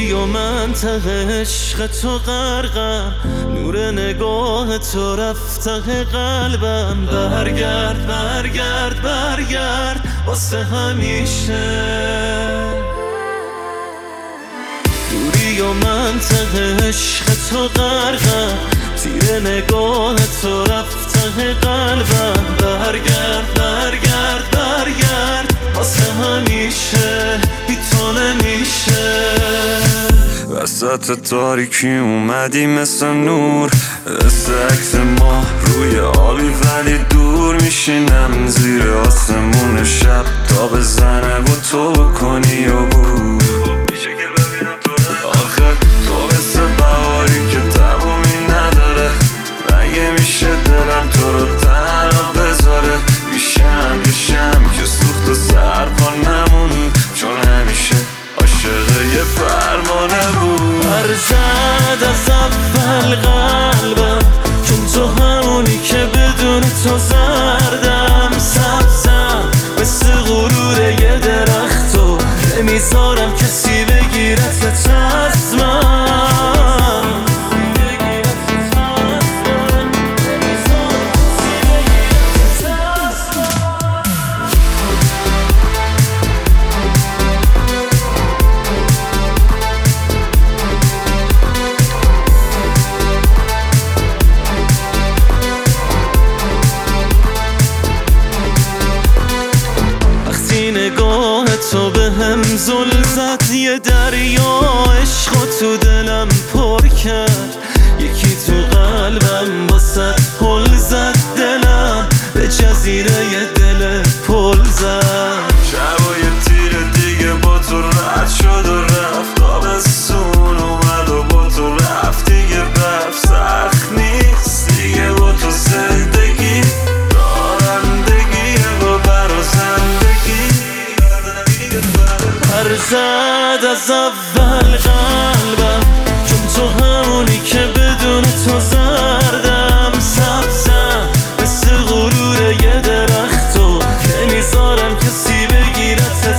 و من ته عشق تو غرقم، نور نگاه تو رفت ته قلبم. برگرد برگرد برگرد واسه همیشه. دوری و من ته عشق تو غرقم، تیر نگاه تو رفت ته قلبم. برگرد برگرد برگرد واسه همیشه، بی تو نمیشه. وسط تاریکی اومدی مثل نور، مثل عکس ماه روی آبی ولی دور. میشینم زیر آسمون شب تا بزنه و تو بکنی عبور. آخه تو مثل بهاری که تمومی نداره، مگه میشه دلم تو رو تنها بذاره؟ میشم که سوخت و سرپا نمون، چون همیشه عاشق یه فرمانه بود. برزد از اول قلبم، چون تو همونی که بدون تو زردم. سبزم مثل غرور یه درخت و نمیذارم کسی بگیرت از من. نگاه تو به هم زل زد، یه دریا عشق تو دلم پر کرد. یکی تو قلبم واسه پل زد، دلم به جزیره یه دل پل زد. شب و یه تیر دیگه با تو رد شد و رفت، آبستون اومد و با تو رفت دیگه. برف سخت نیست دیگه با تو زندگی، رانندگیه با برا زندگی. برزد از اول قلبم، چون تو همونی که بدون تو زردم. سبزم مثل غرور یه درخت و نمیذارم کسی بگیرت